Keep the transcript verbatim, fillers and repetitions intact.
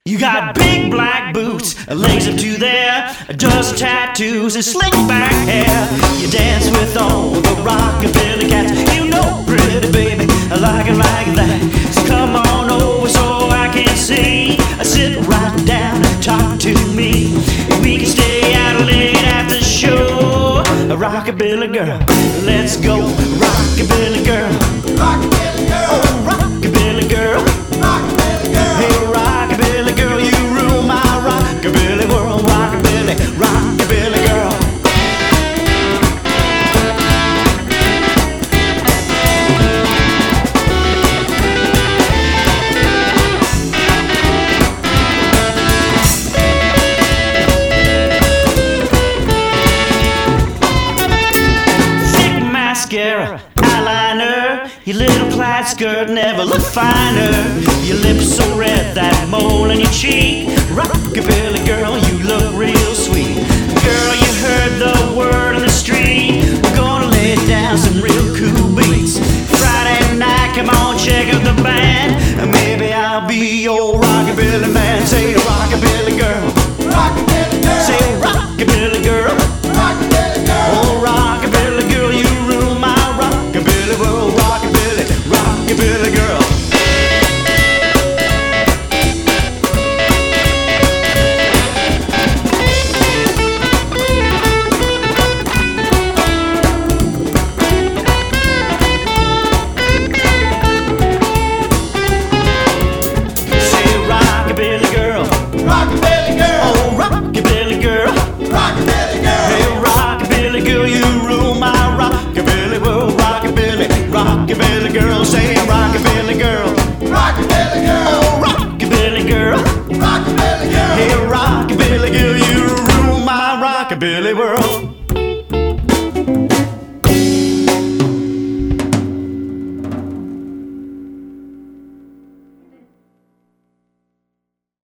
You got big black boots, legs up to there, dust tattoos and slick back hair. You dance with all the rockabilly cats. You know, pretty baby, I like it like that. So come on over so I can see. Sit right down and talk to me. We can stay out late after the show. Rockabilly girl, let's go. Rockabilly girl, Rockabilly girl, oh rockabilly girl, rockabilly girl. hey rockabilly girl, you rule my rockabilly world. Rockabilly, rockabilly girl. Mascara, eyeliner, your little plaid skirt never looked finer. Your lips so red, that mole in your cheek. Rockabilly girl, you look real sweet. Girl, you heard the word on the street. We're gonna lay down some real cool beats. Friday night, come on, check out the band. Maybe I'll be your rockabilly man. Say rockabilly girl, Rockabilly girl, say rockabilly girl. rockabilly girl. Oh rockabilly girl, you rule my rockabilly world. Rockabilly, rockabilly girl. Say rockabilly girl, Rockabilly girl, oh rockabilly girl. rockabilly girl. Hey rockabilly girl, you rule my rockabilly world. Rockabilly, rockabilly girl. Say rockabilly girl, Rockabilly girl, oh rockabilly girl. rockabilly girl. Hey rockabilly girl, you rule my rockabilly world.